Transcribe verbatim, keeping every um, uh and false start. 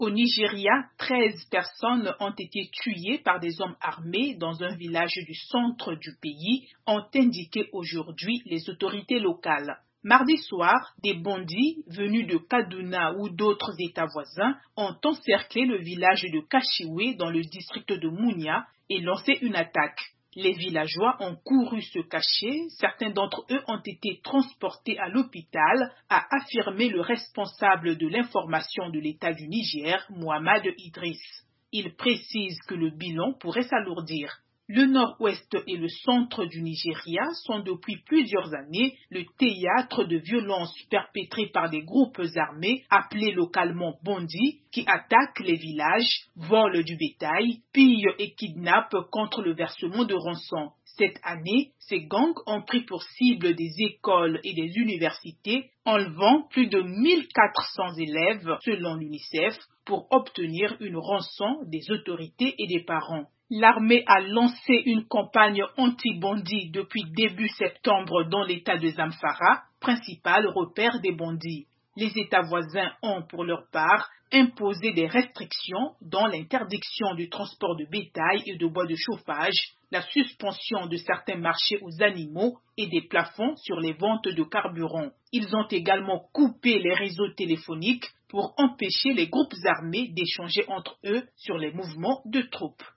Au Nigeria, treize personnes ont été tuées par des hommes armés dans un village du centre du pays, ont indiqué aujourd'hui les autorités locales. Mardi soir, des bandits venus de Kaduna ou d'autres États voisins ont encerclé le village de Kashiwe dans le district de Mounia et lancé une attaque. Les villageois ont couru se cacher, certains d'entre eux ont été transportés à l'hôpital, a affirmé le responsable de l'information de l'État du Niger, Mohamed Idriss. Il précise que le bilan pourrait s'alourdir. Le nord-ouest et le centre du Nigeria sont depuis plusieurs années le théâtre de violences perpétrées par des groupes armés appelés localement bandits qui attaquent les villages, volent du bétail, pillent et kidnappent contre le versement de rançon. Cette année, ces gangs ont pris pour cible des écoles et des universités, enlevant plus de mille quatre cents élèves selon l'UNICEF pour obtenir une rançon des autorités et des parents. L'armée a lancé une campagne anti-bandits depuis début septembre dans l'état de Zamfara, principal repère des bandits. Les États voisins ont, pour leur part, imposé des restrictions, dont l'interdiction du transport de bétail et de bois de chauffage, la suspension de certains marchés aux animaux et des plafonds sur les ventes de carburant. Ils ont également coupé les réseaux téléphoniques pour empêcher les groupes armés d'échanger entre eux sur les mouvements de troupes.